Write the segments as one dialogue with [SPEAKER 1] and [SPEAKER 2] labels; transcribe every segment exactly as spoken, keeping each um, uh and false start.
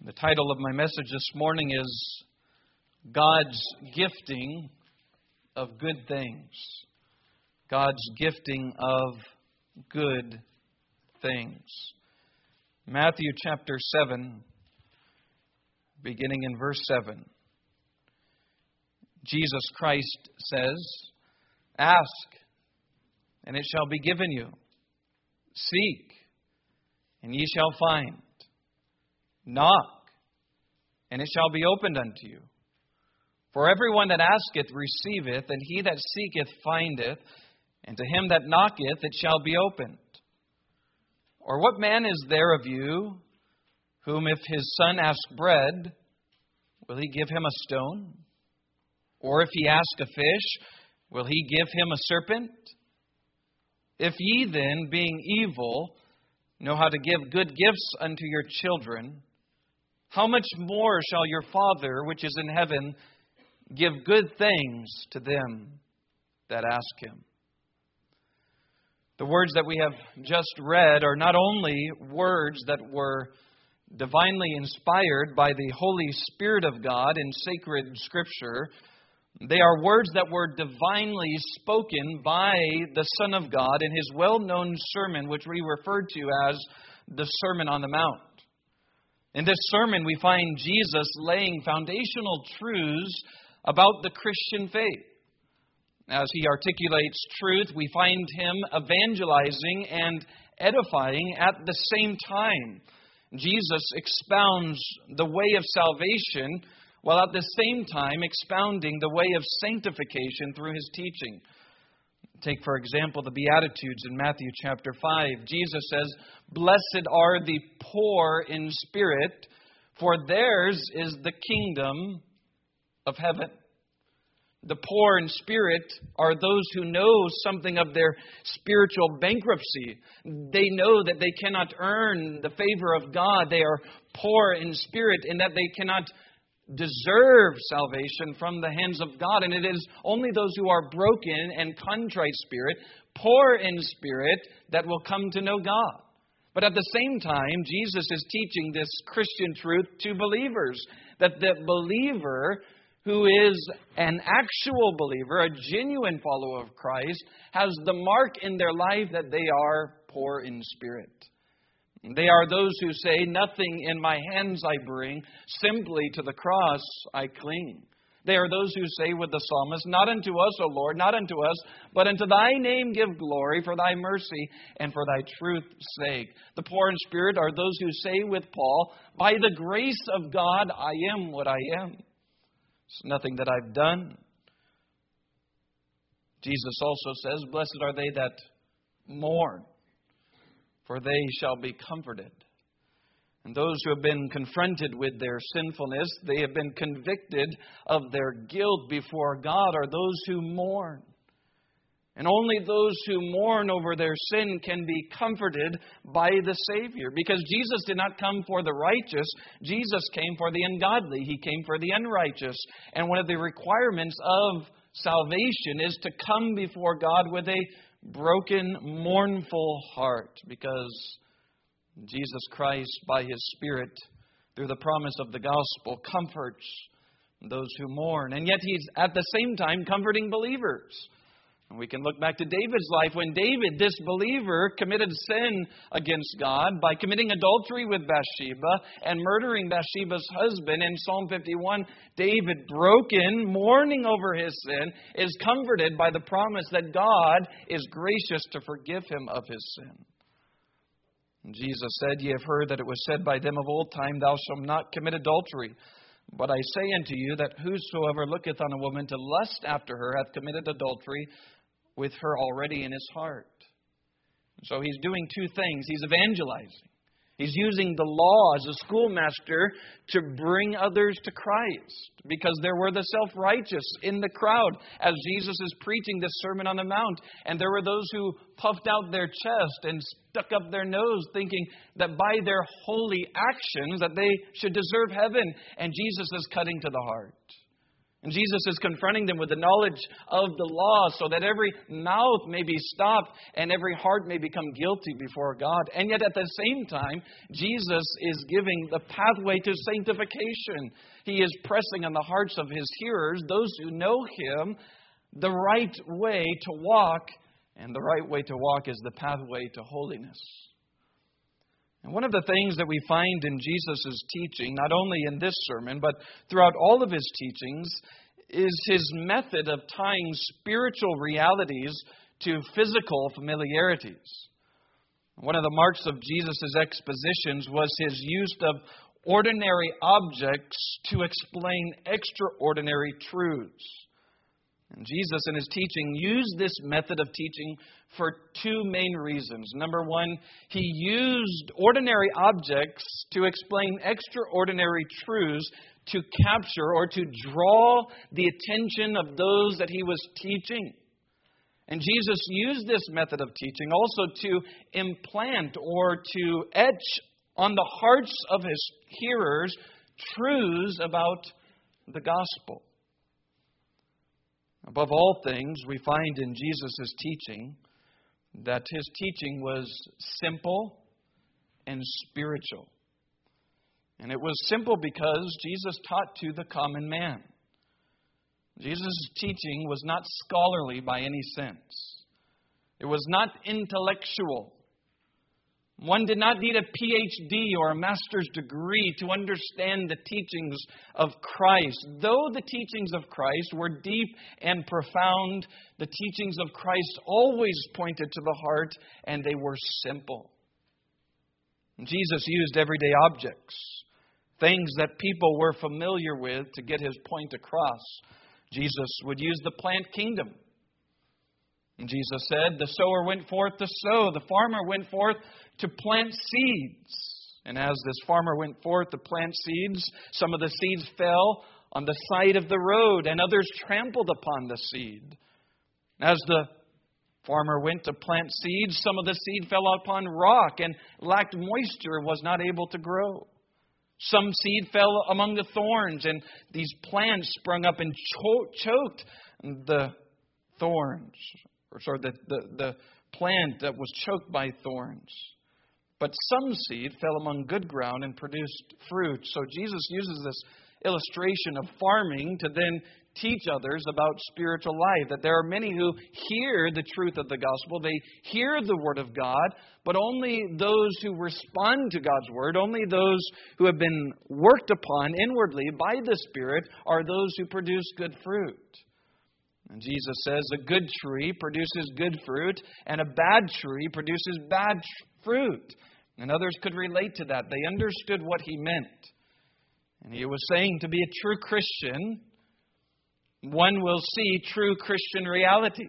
[SPEAKER 1] The title of my message this morning is God's Gifting of Good Things. God's Gifting of Good Things. Matthew chapter seven, beginning in verse seven. Jesus Christ says, "Ask, and it shall be given you. Seek, and ye shall find. Knock, and it shall be opened unto you. For everyone that asketh receiveth, and he that seeketh findeth, and to him that knocketh it shall be opened. Or what man is there of you, whom if his son ask bread, will he give him a stone? Or if he ask a fish, will he give him a serpent? If ye then, being evil, know how to give good gifts unto your children, how much more shall your Father which is in heaven give good things to them that ask Him?" The words that we have just read are not only words that were divinely inspired by the Holy Spirit of God in sacred Scripture. They are words that were divinely spoken by the Son of God in His well-known sermon, which we refer to as the Sermon on the Mount. In this sermon, we find Jesus laying foundational truths about the Christian faith. As He articulates truth, we find Him evangelizing and edifying at the same time. Jesus expounds the way of salvation, while at the same time expounding the way of sanctification through His teaching. Take, for example, the Beatitudes in Matthew chapter five. Jesus says, "Blessed are the poor in spirit, for theirs is the kingdom of heaven." The poor in spirit are those who know something of their spiritual bankruptcy. They know that they cannot earn the favor of God. They are poor in spirit in that they cannot deserve salvation from the hands of God. And it is only those who are broken and contrite spirit, poor in spirit, that will come to know God. But at the same time, Jesus is teaching this Christian truth to believers, that the believer who is an actual believer, a genuine follower of Christ, has the mark in their life that they are poor in spirit. They are those who say, "Nothing in my hands I bring, simply to the cross I cling." They are those who say with the psalmist, "Not unto us, O Lord, not unto us, but unto Thy name give glory for Thy mercy and for Thy truth's sake." The poor in spirit are those who say with Paul, "By the grace of God I am what I am. It's nothing that I've done." Jesus also says, "Blessed are they that mourn, for they shall be comforted." And those who have been confronted with their sinfulness, they have been convicted of their guilt before God, are those who mourn. And only those who mourn over their sin can be comforted by the Savior. Because Jesus did not come for the righteous. Jesus came for the ungodly. He came for the unrighteous. And one of the requirements of salvation is to come before God with a broken, mournful heart, because Jesus Christ, by His Spirit, through the promise of the gospel, comforts those who mourn. And yet He's at the same time comforting believers. And we can look back to David's life when David, this believer, committed sin against God by committing adultery with Bathsheba and murdering Bathsheba's husband. In Psalm fifty-one, David, broken, mourning over his sin, is comforted by the promise that God is gracious to forgive him of his sin. And Jesus said, "Ye have heard that it was said by them of old time, Thou shalt not commit adultery. But I say unto you that whosoever looketh on a woman to lust after her hath committed adultery with her already in his heart." So He's doing two things. He's evangelizing. He's using the law as a schoolmaster to bring others to Christ, because there were the self-righteous in the crowd as Jesus is preaching this Sermon on the Mount. And there were those who puffed out their chest and stuck up their nose, thinking that by their holy actions that they should deserve heaven. And Jesus is cutting to the heart. And Jesus is confronting them with the knowledge of the law so that every mouth may be stopped and every heart may become guilty before God. And yet at the same time, Jesus is giving the pathway to sanctification. He is pressing on the hearts of His hearers, those who know Him, the right way to walk. And the right way to walk is the pathway to holiness. And one of the things that we find in Jesus' teaching, not only in this sermon, but throughout all of His teachings, is His method of tying spiritual realities to physical familiarities. One of the marks of Jesus' expositions was His use of ordinary objects to explain extraordinary truths. And Jesus in His teaching used this method of teaching for two main reasons. Number one, He used ordinary objects to explain extraordinary truths to capture or to draw the attention of those that He was teaching. And Jesus used this method of teaching also to implant or to etch on the hearts of His hearers truths about the gospel. Above all things, we find in Jesus' teaching that His teaching was simple and spiritual. And it was simple because Jesus taught to the common man. Jesus' teaching was not scholarly by any sense. It was not intellectual. One did not need a P H D or a master's degree to understand the teachings of Christ. Though the teachings of Christ were deep and profound, the teachings of Christ always pointed to the heart, and they were simple. Jesus used everyday objects, things that people were familiar with, to get His point across. Jesus would use the plant kingdom. And Jesus said, the sower went forth to sow. The farmer went forth to plant seeds. And as this farmer went forth to plant seeds, some of the seeds fell on the side of the road, and others trampled upon the seed. As the farmer went to plant seeds, some of the seed fell upon rock and lacked moisture and was not able to grow. Some seed fell among the thorns, and these plants sprung up and cho- choked the thorns. Or sorry, the, the, the plant that was choked by thorns. But some seed fell among good ground and produced fruit. So Jesus uses this illustration of farming to then teach others about spiritual life. That there are many who hear the truth of the gospel. They hear the word of God. But only those who respond to God's word, only those who have been worked upon inwardly by the Spirit, are those who produce good fruit. And Jesus says a good tree produces good fruit, and a bad tree produces bad fruit. And others could relate to that. They understood what He meant. And He was saying to be a true Christian, one will see true Christian realities.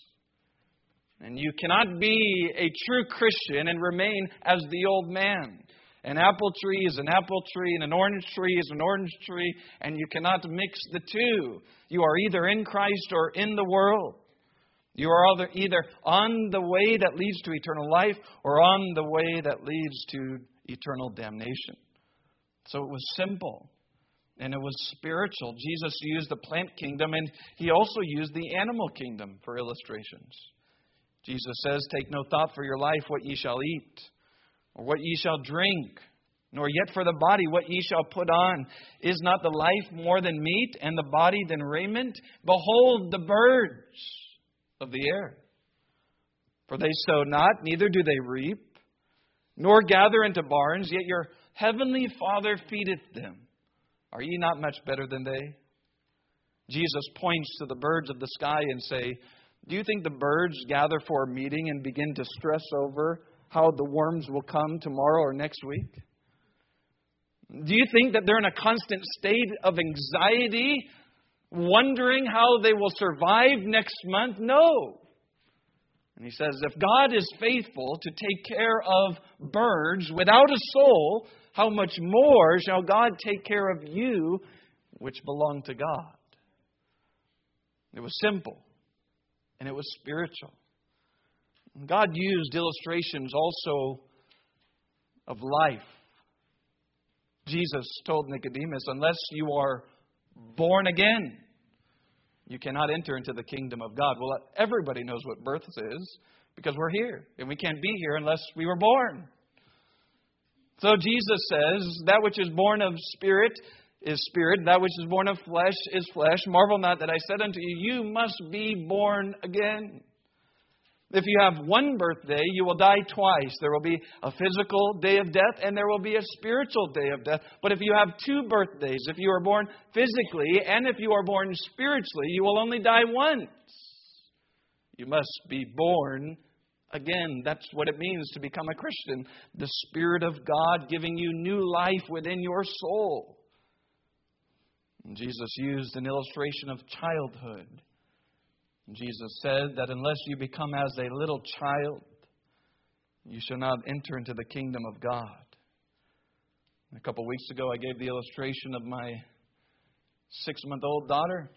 [SPEAKER 1] And you cannot be a true Christian and remain as the old man. An apple tree is an apple tree, and an orange tree is an orange tree, and you cannot mix the two. You are either in Christ or in the world. You are either on the way that leads to eternal life or on the way that leads to eternal damnation. So it was simple, and it was spiritual. Jesus used the plant kingdom, and He also used the animal kingdom for illustrations. Jesus says, "Take no thought for your life, what ye shall eat, or what ye shall drink, nor yet for the body what ye shall put on. Is not the life more than meat, and the body than raiment? Behold the birds of the air. For they sow not, neither do they reap, nor gather into barns, yet your heavenly Father feedeth them. Are ye not much better than they?" Jesus points to the birds of the sky and say, do you think the birds gather for a meeting and begin to stress over how the worms will come tomorrow or next week? Do you think that they're in a constant state of anxiety, wondering how they will survive next month? No. And He says, if God is faithful to take care of birds without a soul, how much more shall God take care of you, which belong to God? It was simple, and it was spiritual. God used illustrations also of life. Jesus told Nicodemus, unless you are born again, you cannot enter into the kingdom of God. Well, everybody knows what birth is because we're here. And we can't be here unless we were born. So Jesus says, that which is born of spirit is spirit. That which is born of flesh is flesh. Marvel not that I said unto you, you must be born again. If you have one birthday, you will die twice. There will be a physical day of death and there will be a spiritual day of death. But if you have two birthdays, if you are born physically and if you are born spiritually, you will only die once. You must be born again. That's what it means to become a Christian. The Spirit of God giving you new life within your soul. And Jesus used an illustration of childhood. Jesus said that unless you become as a little child, you shall not enter into the kingdom of God. A couple of weeks ago, I gave the illustration of my six-month-old daughter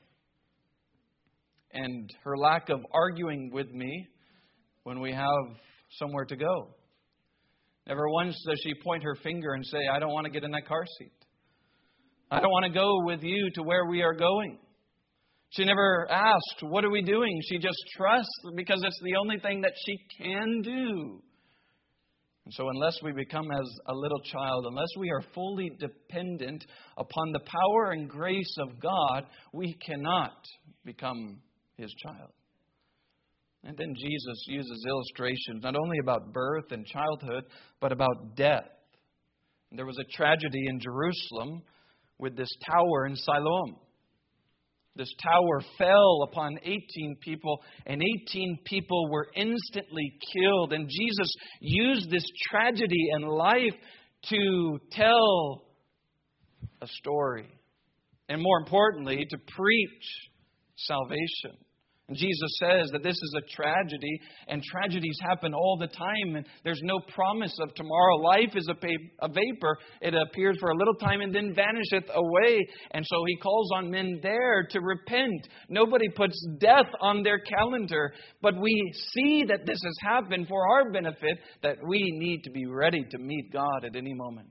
[SPEAKER 1] and her lack of arguing with me when we have somewhere to go. Never once does she point her finger and say, I don't want to get in that car seat. I don't want to go with you to where we are going. She never asked, what are we doing? She just trusts because it's the only thing that she can do. And so unless we become as a little child, unless we are fully dependent upon the power and grace of God, we cannot become His child. And then Jesus uses illustrations not only about birth and childhood, but about death. And there was a tragedy in Jerusalem with this tower in Siloam. This tower fell upon eighteen people, and eighteen people were instantly killed. And Jesus used this tragedy in life to tell a story. And more importantly, to preach salvation. And Jesus says that this is a tragedy, and tragedies happen all the time, and there's no promise of tomorrow. Life is a, pa- a vapor. It appears for a little time and then vanisheth away. And so He calls on men there to repent. Nobody puts death on their calendar, but we see that this has happened for our benefit, that we need to be ready to meet God at any moment.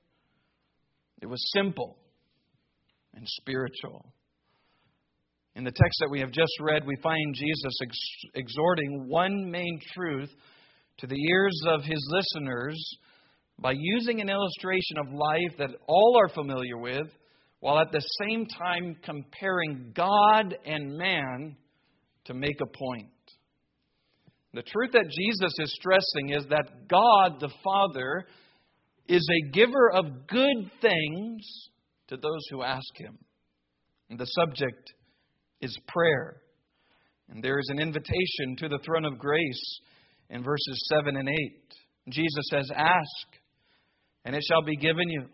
[SPEAKER 1] It was simple and spiritual. In the text that we have just read, we find Jesus ex- exhorting one main truth to the ears of His listeners by using an illustration of life that all are familiar with, while at the same time comparing God and man to make a point. The truth that Jesus is stressing is that God the Father is a giver of good things to those who ask Him. And the subject is prayer. And there is an invitation to the throne of grace in verses seven and eight. Jesus says, ask, and it shall be given you.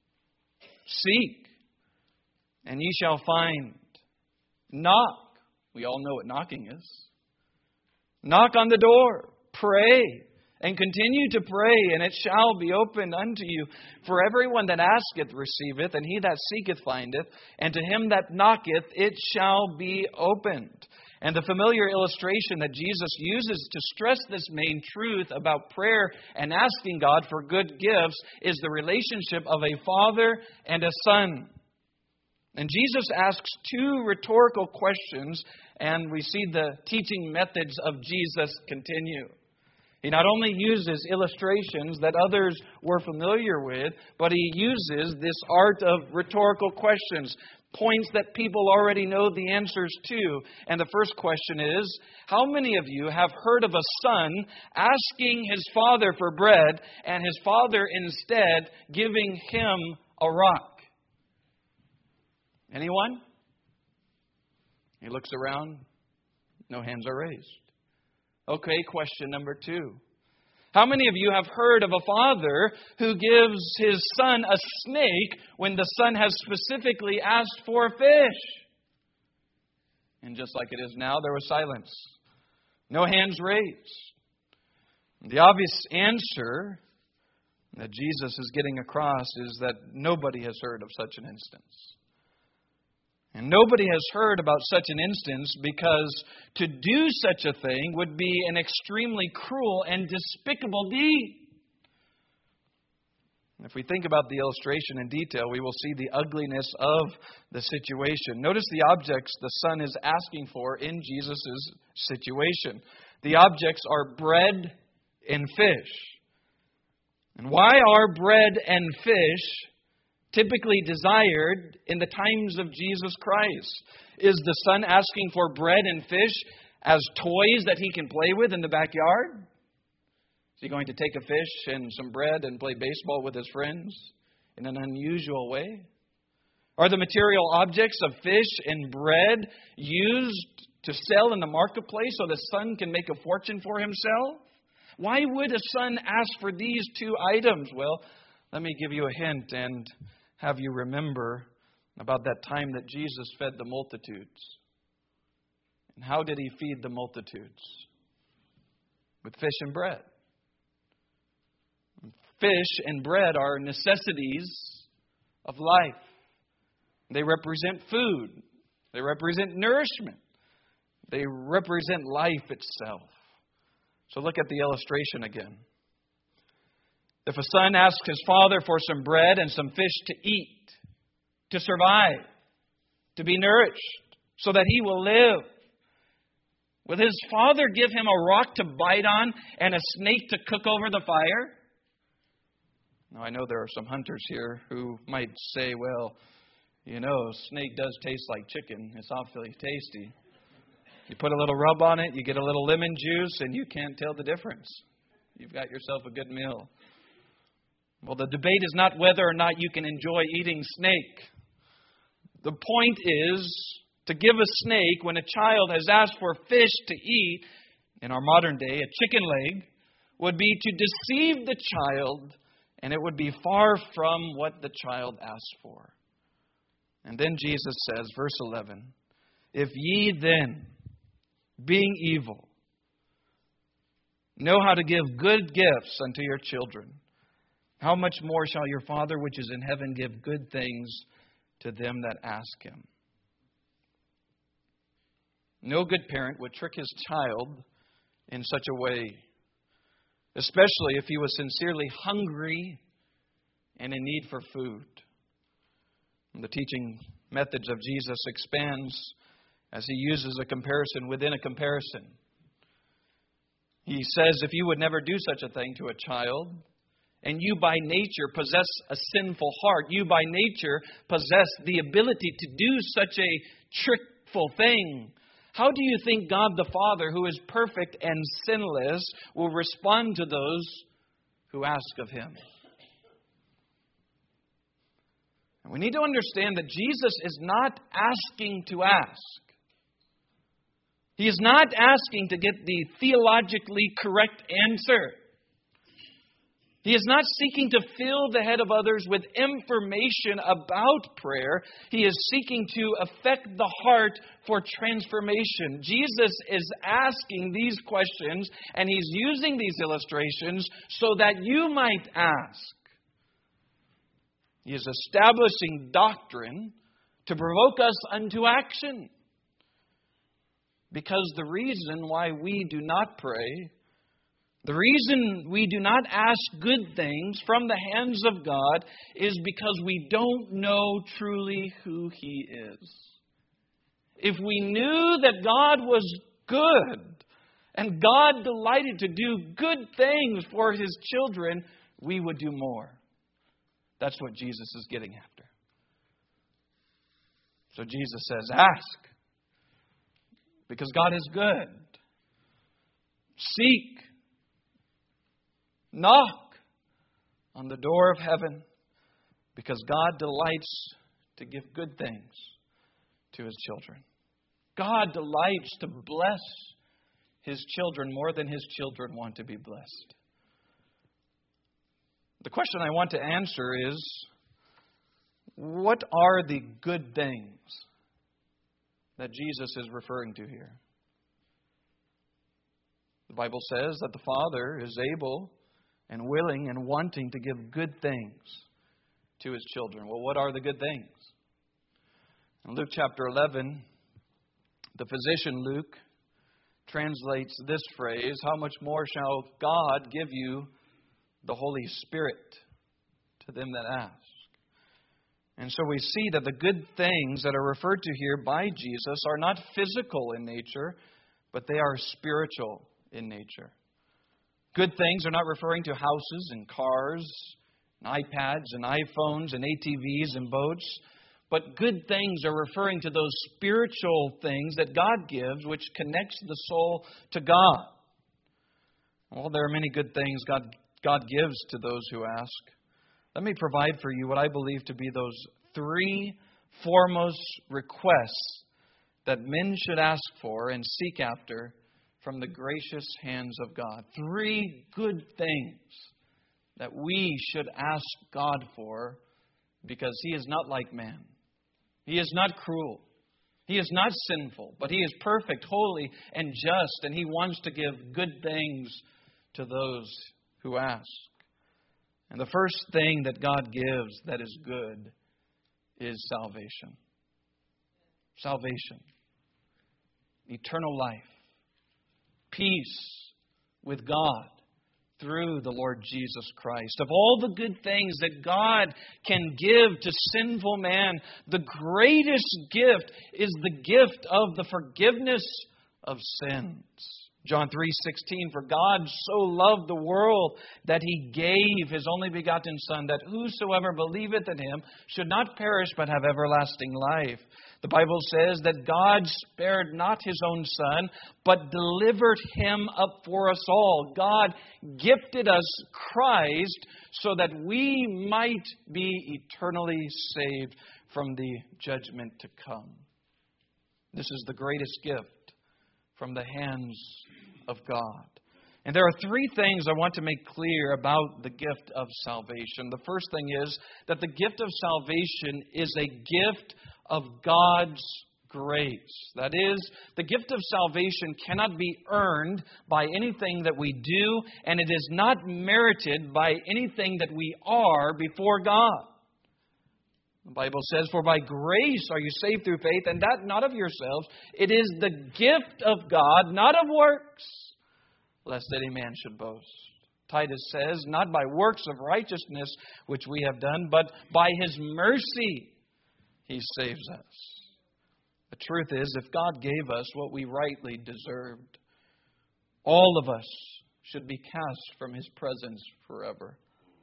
[SPEAKER 1] Seek, and ye shall find. Knock. We all know what knocking is. Knock on the door. Pray, and continue to pray, and it shall be opened unto you. For everyone that asketh receiveth, and he that seeketh findeth, and to him that knocketh it shall be opened. And the familiar illustration that Jesus uses to stress this main truth about prayer and asking God for good gifts is the relationship of a father and a son. And Jesus asks two rhetorical questions, and we see the teaching methods of Jesus continue. He not only uses illustrations that others were familiar with, but He uses this art of rhetorical questions, points that people already know the answers to. And the first question is, how many of you have heard of a son asking his father for bread and his father instead giving him a rock? Anyone? He looks around. No hands are raised. Okay, question number two. How many of you have heard of a father who gives his son a snake when the son has specifically asked for a fish? And just like it is now, there was silence. No hands raised. The obvious answer that Jesus is getting across is that nobody has heard of such an instance. And nobody has heard about such an instance because to do such a thing would be an extremely cruel and despicable deed. If we think about the illustration in detail, we will see the ugliness of the situation. Notice the objects the Son is asking for in Jesus' situation. The objects are bread and fish. And why are bread and fish typically desired in the times of Jesus Christ? Is the Son asking for bread and fish as toys that He can play with in the backyard? Is He going to take a fish and some bread and play baseball with His friends in an unusual way? Are the material objects of fish and bread used to sell in the marketplace so the Son can make a fortune for Himself? Why would a son ask for these two items? Well, let me give you a hint and have you remember about that time that Jesus fed the multitudes. And how did He feed the multitudes? With fish and bread. Fish and bread are necessities of life. They represent food. They represent nourishment. They represent life itself. So look at the illustration again. If a son asks his father for some bread and some fish to eat, to survive, to be nourished, so that he will live, will his father give him a rock to bite on and a snake to cook over the fire? Now, I know there are some hunters here who might say, well, you know, snake does taste like chicken. It's awfully tasty. You put a little rub on it, you get a little lemon juice, and you can't tell the difference. You've got yourself a good meal. Well, the debate is not whether or not you can enjoy eating snake. The point is to give a snake when a child has asked for fish to eat, in our modern day, a chicken leg, would be to deceive the child, and it would be far from what the child asked for. And then Jesus says, verse eleven, if ye then, being evil, know how to give good gifts unto your children, how much more shall your Father which is in heaven give good things to them that ask Him? No good parent would trick his child in such a way, especially if he was sincerely hungry and in need for food. And the teaching methods of Jesus expands as He uses a comparison within a comparison. He says, if you would never do such a thing to a child, and you by nature possess a sinful heart, you by nature possess the ability to do such a trickful thing, how do you think God the Father, who is perfect and sinless, will respond to those who ask of Him? And we need to understand that Jesus is not asking to ask. He is not asking to get the theologically correct answer. He is not seeking to fill the head of others with information about prayer. He is seeking to affect the heart for transformation. Jesus is asking these questions, and He's using these illustrations so that you might ask. He is establishing doctrine to provoke us unto action. Because the reason why we do not pray, the reason we do not ask good things from the hands of God is because we don't know truly who He is. If we knew that God was good and God delighted to do good things for His children, we would do more. That's what Jesus is getting after. So Jesus says, ask. Because God is good. Seek. Knock on the door of heaven. Because God delights to give good things to His children. God delights to bless His children more than His children want to be blessed. The question I want to answer is, what are the good things that Jesus is referring to here? The Bible says that the Father is able and willing and wanting to give good things to His children. Well, what are the good things? In Luke chapter eleven, the physician Luke translates this phrase, how much more shall God give you the Holy Spirit to them that ask. And so we see that the good things that are referred to here by Jesus are not physical in nature, but they are spiritual in nature. Good things are not referring to houses and cars, and iPads and iPhones and A T Vs and boats. But good things are referring to those spiritual things that God gives, which connects the soul to God. Well, there are many good things God, God gives to those who ask. Let me provide for you what I believe to be those three foremost requests that men should ask for and seek after from the gracious hands of God. Three good things that we should ask God for, because He is not like man. He is not cruel. He is not sinful, but He is perfect, holy, and just, and He wants to give good things to those who ask. And the first thing that God gives that is good is salvation. Salvation. Eternal life. Peace with God through the Lord Jesus Christ. Of all the good things that God can give to sinful man, the greatest gift is the gift of the forgiveness of sins. John three sixteen, for God so loved the world that He gave His only begotten Son, that whosoever believeth in Him should not perish but have everlasting life. The Bible says that God spared not His own Son, but delivered Him up for us all. God gifted us Christ so that we might be eternally saved from the judgment to come. This is the greatest gift from the hands of God. And there are three things I want to make clear about the gift of salvation. The first thing is that the gift of salvation is a gift of God's grace. That is, the gift of salvation cannot be earned by anything that we do, and it is not merited by anything that we are before God. The Bible says, for by grace are you saved through faith, and that not of yourselves. It is the gift of God, not of works, lest any man should boast. Titus says, not by works of righteousness which we have done, but by His mercy He saves us. The truth is, if God gave us what we rightly deserved, all of us should be cast from His presence forever.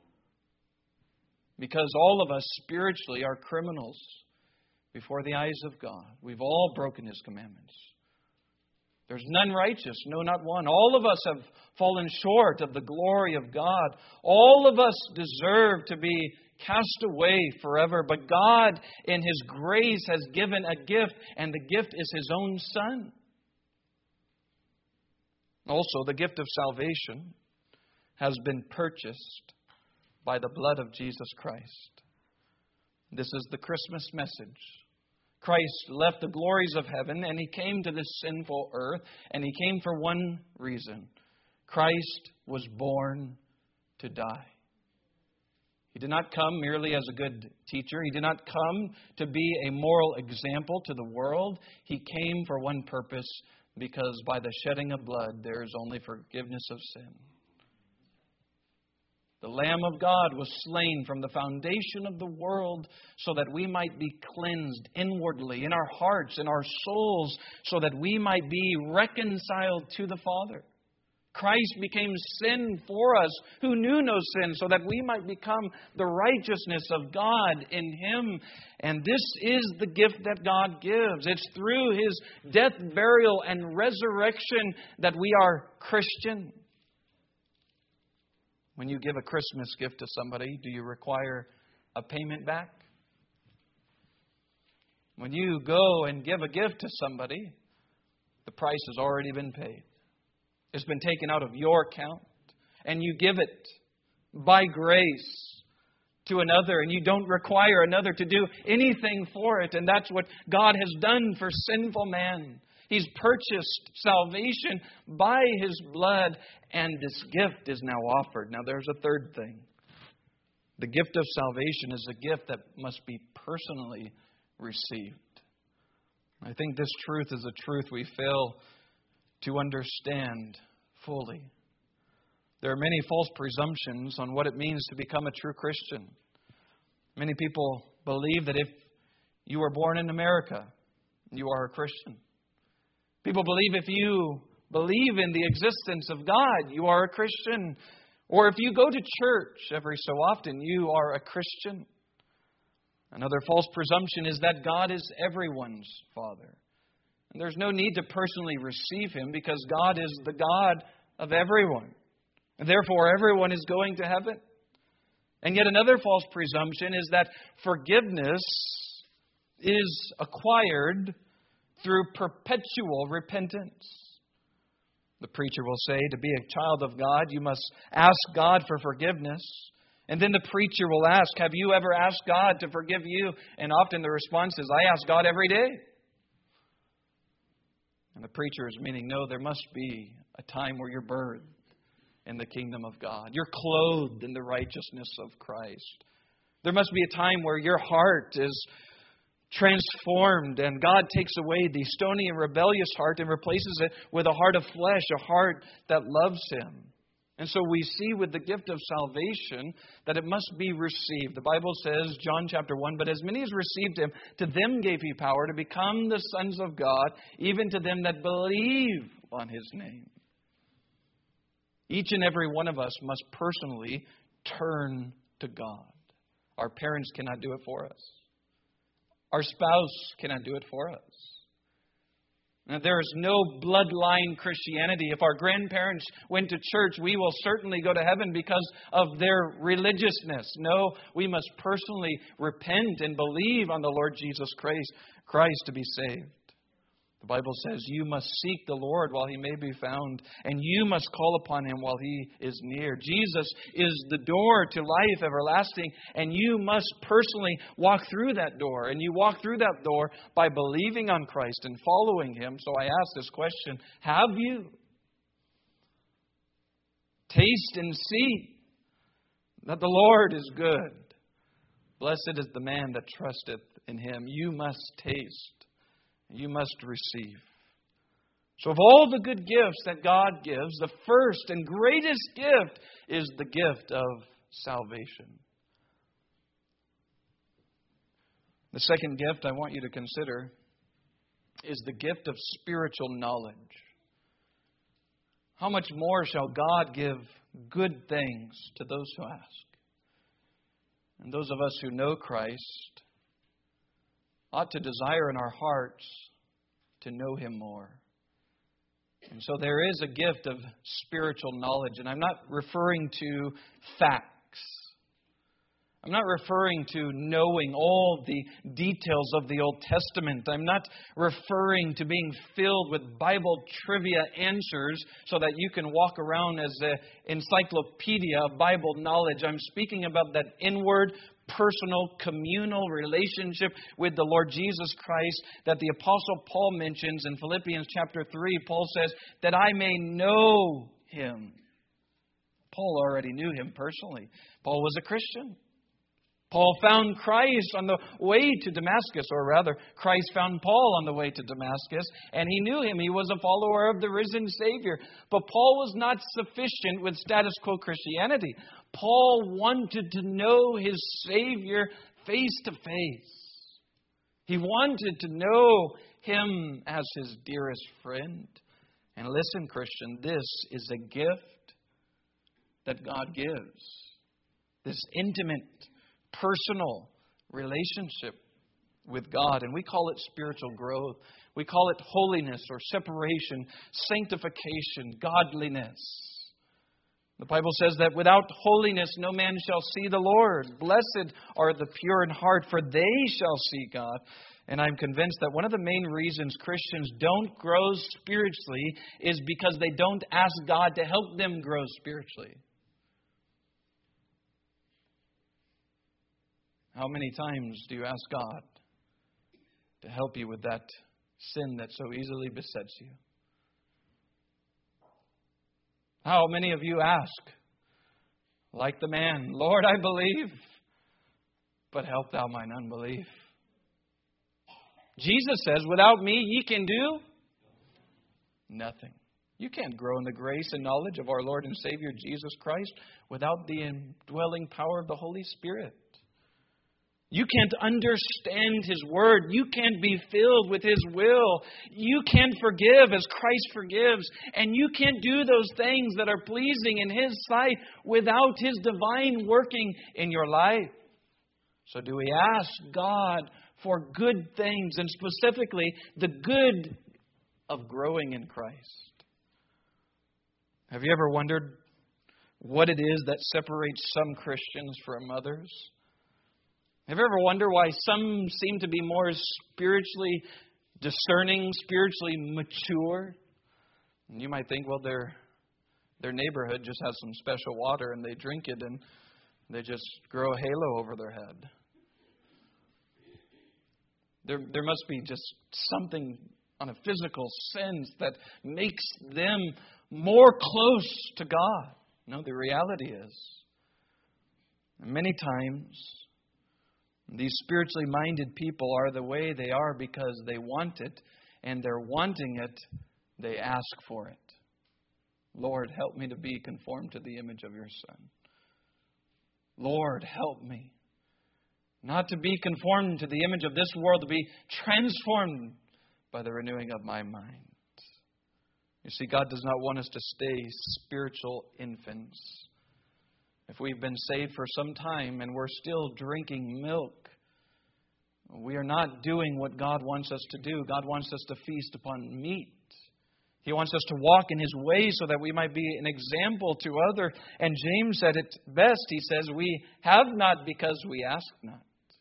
[SPEAKER 1] Because all of us spiritually are criminals before the eyes of God. We've all broken His commandments. There's none righteous, no, not one. All of us have fallen short of the glory of God. All of us deserve to be cast away forever. But God, in His grace, has given a gift, and the gift is His own Son. Also, the gift of salvation has been purchased by the blood of Jesus Christ. This is the Christmas message. Christ left the glories of heaven and He came to this sinful earth, and He came for one reason. Christ was born to die. He did not come merely as a good teacher. He did not come to be a moral example to the world. He came for one purpose, because by the shedding of blood there is only forgiveness of sin. The Lamb of God was slain from the foundation of the world so that we might be cleansed inwardly, in our hearts, in our souls, so that we might be reconciled to the Father. Christ became sin for us who knew no sin, so that we might become the righteousness of God in Him. And this is the gift that God gives. It's through His death, burial, and resurrection that we are Christian. When you give a Christmas gift to somebody, do you require a payment back? When you go and give a gift to somebody, the price has already been paid. It's been taken out of your account, and you give it by grace to another, and you don't require another to do anything for it. And that's what God has done for sinful man. He's purchased salvation by His blood, and this gift is now offered. Now there's a third thing. The gift of salvation is a gift that must be personally received. I think this truth is a truth we fail to understand fully. There are many false presumptions on what it means to become a true Christian. Many people believe that if you were born in America, you are a Christian. People believe if you believe in the existence of God, you are a Christian. Or if you go to church every so often, you are a Christian. Another false presumption is that God is everyone's Father. And there's no need to personally receive Him because God is the God of everyone. And therefore, everyone is going to heaven. And yet another false presumption is that forgiveness is acquired through perpetual repentance. The preacher will say, to be a child of God, you must ask God for forgiveness. And then the preacher will ask, have you ever asked God to forgive you? And often the response is, I ask God every day. And the preacher is meaning, no, there must be a time where you're birthed in the kingdom of God. You're clothed in the righteousness of Christ. There must be a time where your heart is transformed and God takes away the stony and rebellious heart and replaces it with a heart of flesh, a heart that loves Him. And so we see with the gift of salvation that it must be received. The Bible says, John chapter one, but as many as received Him, to them gave He power to become the sons of God, even to them that believe on His name. Each and every one of us must personally turn to God. Our parents cannot do it for us. Our spouse cannot do it for us. Now, there is no bloodline Christianity. If our grandparents went to church, we will certainly go to heaven because of their religiousness. No, we must personally repent and believe on the Lord Jesus Christ, Christ to be saved. The Bible says you must seek the Lord while He may be found, and you must call upon Him while He is near. Jesus is the door to life everlasting, and you must personally walk through that door. And you walk through that door by believing on Christ and following Him. So I ask this question, have you? Taste and see that the Lord is good. Blessed is the man that trusteth in Him. You must taste. You must receive. So of all the good gifts that God gives, the first and greatest gift is the gift of salvation. The second gift I want you to consider is the gift of spiritual knowledge. How much more shall God give good things to those who ask? And those of us who know Christ ought to desire in our hearts to know Him more. And so there is a gift of spiritual knowledge. And I'm not referring to facts. I'm not referring to knowing all the details of the Old Testament. I'm not referring to being filled with Bible trivia answers so that you can walk around as an encyclopedia of Bible knowledge. I'm speaking about that inward, personal, communal relationship with the Lord Jesus Christ that the Apostle Paul mentions in Philippians chapter three. Paul says, that I may know Him. Paul already knew Him personally. Paul was a Christian. Paul found Christ on the way to Damascus, or rather, Christ found Paul on the way to Damascus, and he knew him. He was a follower of the risen Savior. But Paul was not sufficient with status quo Christianity. Paul wanted to know his Savior face to face. He wanted to know Him as his dearest friend. And listen, Christian, this is a gift that God gives. This intimate, personal relationship with God. And we call it spiritual growth. We call it holiness or separation, sanctification, godliness. The Bible says that without holiness no man shall see the Lord. Blessed are the pure in heart, for they shall see God. And I'm convinced that one of the main reasons Christians don't grow spiritually is because they don't ask God to help them grow spiritually. How many times do you ask God to help you with that sin that so easily besets you? How many of you ask, like the man, Lord, I believe, but help thou mine unbelief? Jesus says, without me ye can do nothing. You can't grow in the grace and knowledge of our Lord and Savior Jesus Christ without the indwelling power of the Holy Spirit. You can't understand His Word. You can't be filled with His will. You can't forgive as Christ forgives. And you can't do those things that are pleasing in His sight without His divine working in your life. So do we ask God for good things, and specifically the good of growing in Christ? Have you ever wondered what it is that separates some Christians from others? Have you ever wondered why some seem to be more spiritually discerning, spiritually mature? And you might think, well, their their neighborhood just has some special water and they drink it and they just grow a halo over their head. There, there must be just something on a physical sense that makes them more close to God. No, the reality is, many times, these spiritually minded people are the way they are because they want it, and they're wanting it, they ask for it. Lord, help me to be conformed to the image of your Son. Lord, help me not to be conformed to the image of this world, to be transformed by the renewing of my mind. You see, God does not want us to stay spiritual infants. If we've been saved for some time and we're still drinking milk, we are not doing what God wants us to do. God wants us to feast upon meat. He wants us to walk in His ways so that we might be an example to others. And James said it best. He says, we have not because we ask not.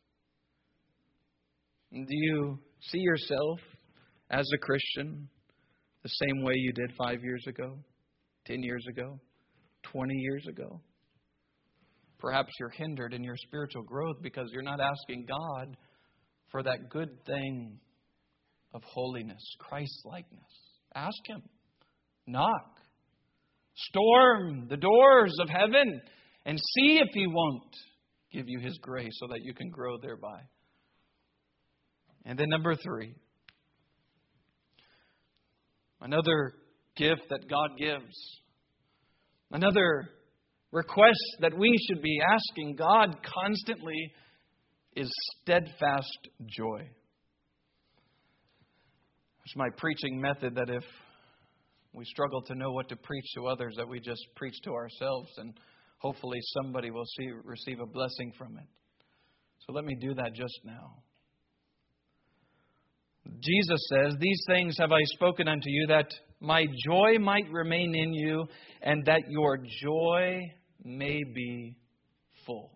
[SPEAKER 1] Do you see yourself as a Christian the same way you did five years ago, ten years ago, twenty years ago? Perhaps you're hindered in your spiritual growth because you're not asking God for that good thing of holiness, Christ-likeness. Ask Him. Knock. Storm the doors of heaven and see if He won't give you His grace so that you can grow thereby. And then number three, another gift that God gives, another request that we should be asking God constantly is steadfast joy. It's my preaching method that if we struggle to know what to preach to others, that we just preach to ourselves and hopefully somebody will see, receive a blessing from it. So let me do that just now. Jesus says, these things have I spoken unto you, that my joy might remain in you, and that your joy may be full.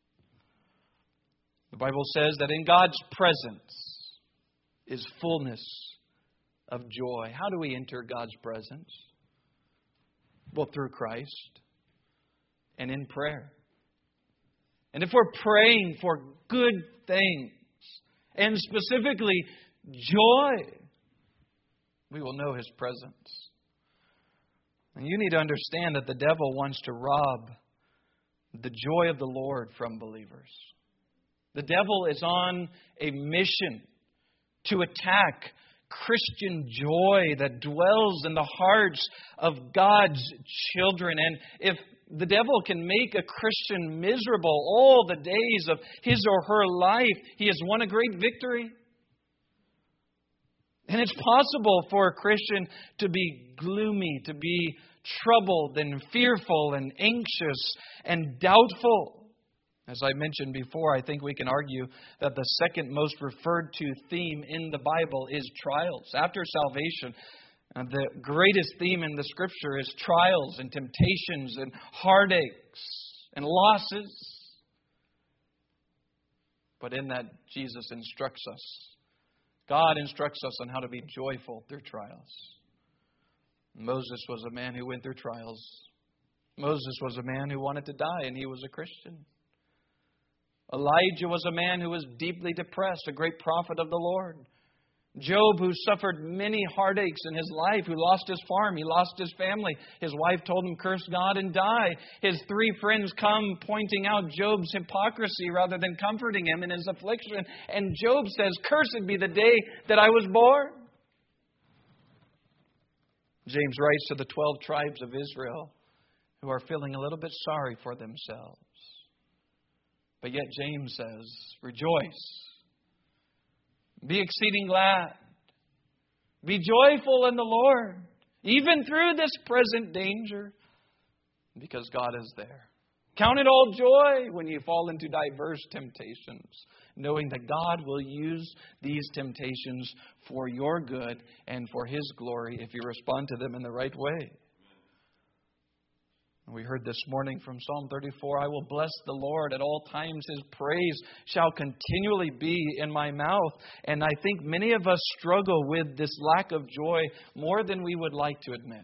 [SPEAKER 1] The Bible says that in God's presence is fullness of joy. How do we enter God's presence? Well, through Christ and in prayer. And if we're praying for good things, and specifically joy, we will know His presence. And you need to understand that the devil wants to rob the joy of the Lord from believers. The devil is on a mission to attack Christian joy that dwells in the hearts of God's children. And if the devil can make a Christian miserable all the days of his or her life, he has won a great victory. And it's possible for a Christian to be gloomy, to be troubled and fearful and anxious and doubtful. As I mentioned before, I think we can argue that the second most referred to theme in the Bible is trials. After salvation, uh, the greatest theme in the Scripture is trials and temptations and heartaches and losses. But in that, Jesus instructs us. God instructs us on how to be joyful through trials. Moses was a man who went through trials. Moses was a man who wanted to die, and he was a Christian. Elijah was a man who was deeply depressed, a great prophet of the Lord. Job, who suffered many heartaches in his life, who lost his farm, he lost his family. His wife told him, curse God and die. His three friends come pointing out Job's hypocrisy rather than comforting him in his affliction. And Job says, cursed be the day that I was born. James writes to the twelve tribes of Israel who are feeling a little bit sorry for themselves. But yet James says, rejoice. Be exceeding glad. Be joyful in the Lord, even through this present danger, because God is there. Count it all joy when you fall into diverse temptations, knowing that God will use these temptations for your good and for His glory if you respond to them in the right way. We heard this morning from Psalm thirty-four, I will bless the Lord at all times. His praise shall continually be in my mouth. And I think many of us struggle with this lack of joy more than we would like to admit.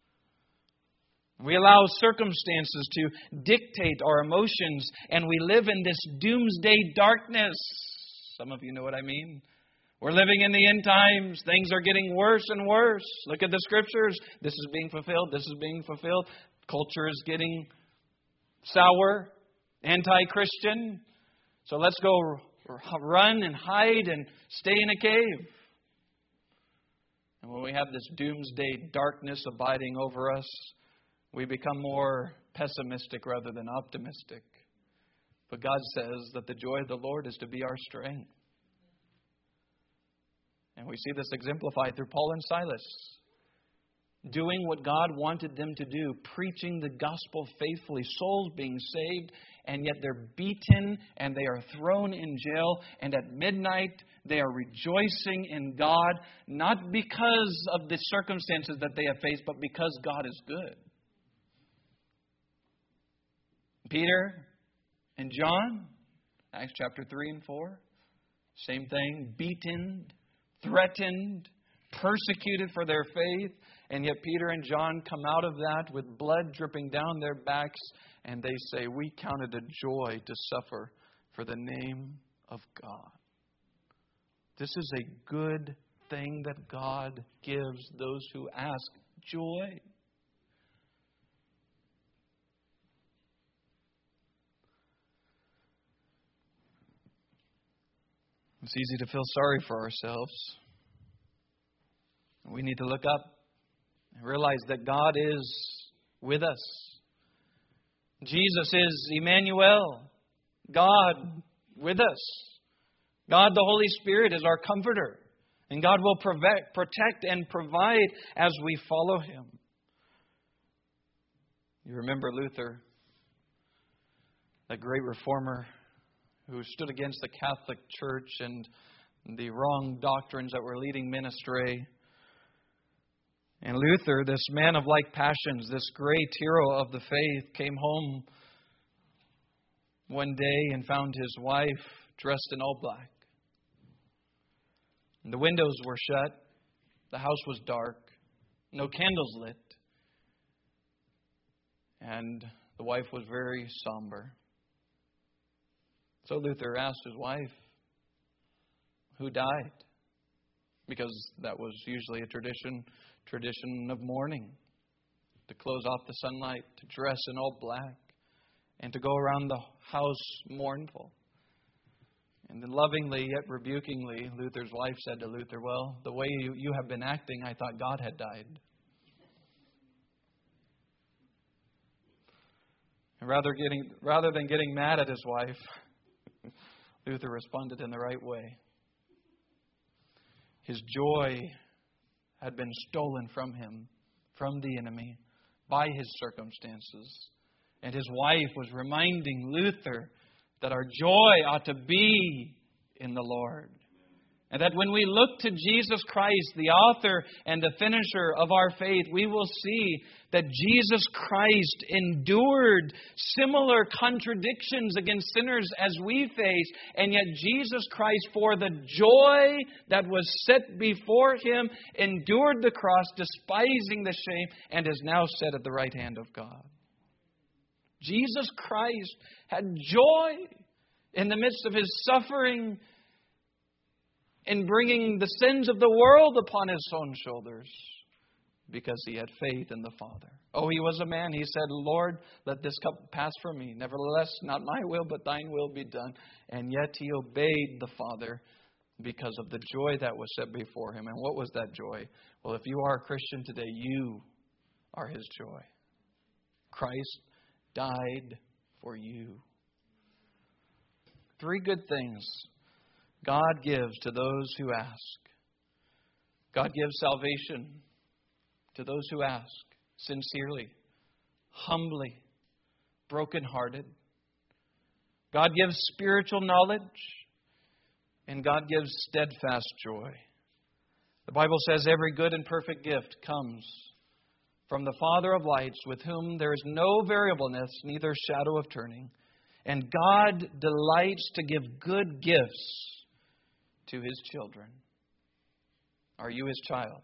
[SPEAKER 1] We allow circumstances to dictate our emotions, and we live in this doomsday darkness. Some of you know what I mean. We're living in the end times. Things are getting worse and worse. Look at the Scriptures. This is being fulfilled. This is being fulfilled. Culture is getting sour, anti-Christian. So let's go run and hide and stay in a cave. And when we have this doomsday darkness abiding over us, we become more pessimistic rather than optimistic. But God says that the joy of the Lord is to be our strength. And we see this exemplified through Paul and Silas, doing what God wanted them to do, preaching the gospel faithfully, souls being saved, and yet they're beaten and they are thrown in jail. And at midnight, they are rejoicing in God, not because of the circumstances that they have faced, but because God is good. Peter and John, Acts chapter three and four, same thing, beaten, threatened, persecuted for their faith. And yet Peter and John come out of that with blood dripping down their backs. And they say, we count it a joy to suffer for the name of God. This is a good thing that God gives those who ask. Joy. It's easy to feel sorry for ourselves. We need to look up and realize that God is with us. Jesus is Emmanuel, God with us. God, the Holy Spirit, is our comforter. And God will protect, protect and provide as we follow Him. You remember Luther, that great reformer who stood against the Catholic Church and the wrong doctrines that were leading men astray. And Luther, this man of like passions, this great hero of the faith, came home one day and found his wife dressed in all black. And the windows were shut. The house was dark. No candles lit. And the wife was very somber. So Luther asked his wife, who died? Because that was usually a tradition, tradition of mourning. To close off the sunlight, to dress in all black, and to go around the house mournful. And then lovingly yet rebukingly, Luther's wife said to Luther, well, the way you, you have been acting, I thought God had died. And rather, getting, rather than getting mad at his wife, Luther responded in the right way. His joy had been stolen from him, from the enemy, by his circumstances. And his wife was reminding Luther that our joy ought to be in the Lord. And that when we look to Jesus Christ, the author and the finisher of our faith, we will see that Jesus Christ endured similar contradictions against sinners as we face. And yet Jesus Christ, for the joy that was set before Him, endured the cross, despising the shame, and is now set at the right hand of God. Jesus Christ had joy in the midst of His suffering, in bringing the sins of the world upon His own shoulders, because He had faith in the Father. Oh, He was a man. He said, Lord, let this cup pass from me. Nevertheless, not my will, but thine will be done. And yet He obeyed the Father because of the joy that was set before Him. And what was that joy? Well, if you are a Christian today, you are His joy. Christ died for you. Three good things God gives to those who ask. God gives salvation to those who ask sincerely, humbly, brokenhearted. God gives spiritual knowledge, and God gives steadfast joy. The Bible says every good and perfect gift comes from the Father of lights, with whom there is no variableness, neither shadow of turning. And God delights to give good gifts to His children. Are you His child?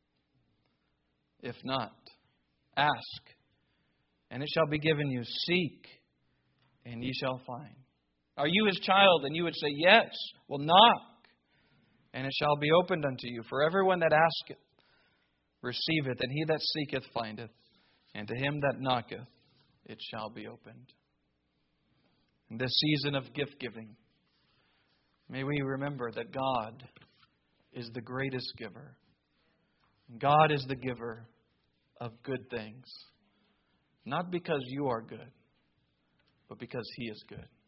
[SPEAKER 1] If not, ask, and it shall be given you. Seek, and ye shall find. Are you His child? And you would say, yes. Well, knock, and it shall be opened unto you. For everyone that asketh, receiveth, and he that seeketh, findeth. And to him that knocketh, it shall be opened. In this season of gift giving, may we remember that God is the greatest giver. God is the giver of good things. Not because you are good, but because He is good.